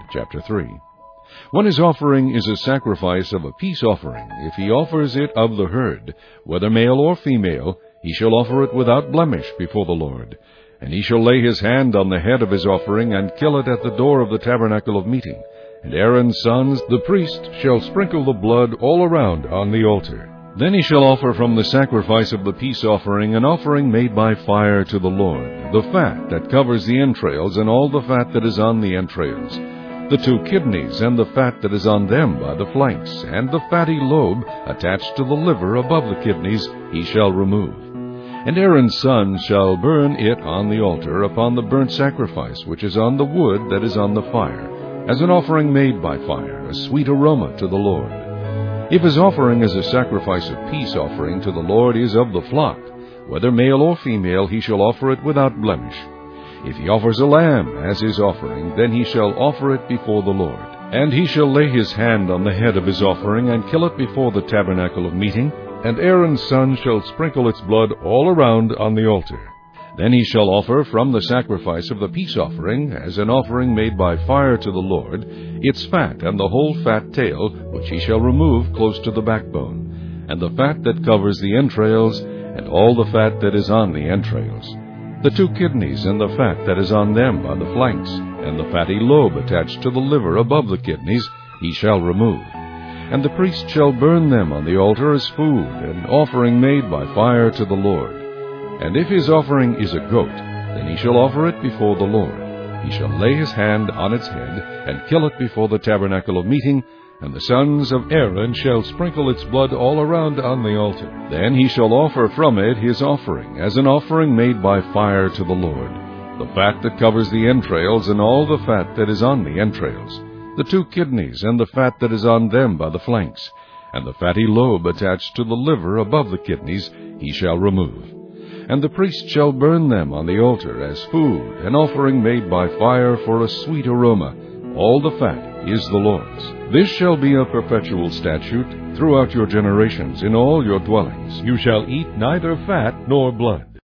Chapter 3. When his offering is a sacrifice of a peace offering, if he offers it of the herd, whether male or female, he shall offer it without blemish before the Lord. And he shall lay his hand on the head of his offering, and kill it at the door of the tabernacle of meeting. And Aaron's sons, the priest, shall sprinkle the blood all around on the altar. Then he shall offer from the sacrifice of the peace offering an offering made by fire to the Lord, the fat that covers the entrails, and all the fat that is on the entrails, the 2 kidneys, and the fat that is on them by the flanks, and the fatty lobe attached to the liver above the kidneys he shall remove. And Aaron's sons shall burn it on the altar upon the burnt sacrifice which is on the wood that is on the fire, as an offering made by fire, a sweet aroma to the Lord. If his offering as a sacrifice of peace offering to the Lord is of the flock, whether male or female, he shall offer it without blemish. If he offers a lamb as his offering, then he shall offer it before the Lord. And he shall lay his hand on the head of his offering, and kill it before the tabernacle of meeting, and Aaron's son shall sprinkle its blood all around on the altar. Then he shall offer from the sacrifice of the peace offering, as an offering made by fire to the Lord, its fat and the whole fat tail, which he shall remove close to the backbone, and the fat that covers the entrails, and all the fat that is on the entrails, the 2 kidneys, and the fat that is on them by the flanks, and the fatty lobe attached to the liver above the kidneys, he shall remove. And the priest shall burn them on the altar as food, an offering made by fire to the Lord. And if his offering is a goat, then he shall offer it before the Lord. He shall lay his hand on its head, and kill it before the tabernacle of meeting, and the sons of Aaron shall sprinkle its blood all around on the altar. Then he shall offer from it his offering, as an offering made by fire to the Lord, the fat that covers the entrails, and all the fat that is on the entrails, the 2 kidneys, and the fat that is on them by the flanks, and the fatty lobe attached to the liver above the kidneys he shall remove. And the priest shall burn them on the altar as food, an offering made by fire for a sweet aroma. All the fat is the Lord's. This shall be a perpetual statute throughout your generations in all your dwellings. You shall eat neither fat nor blood.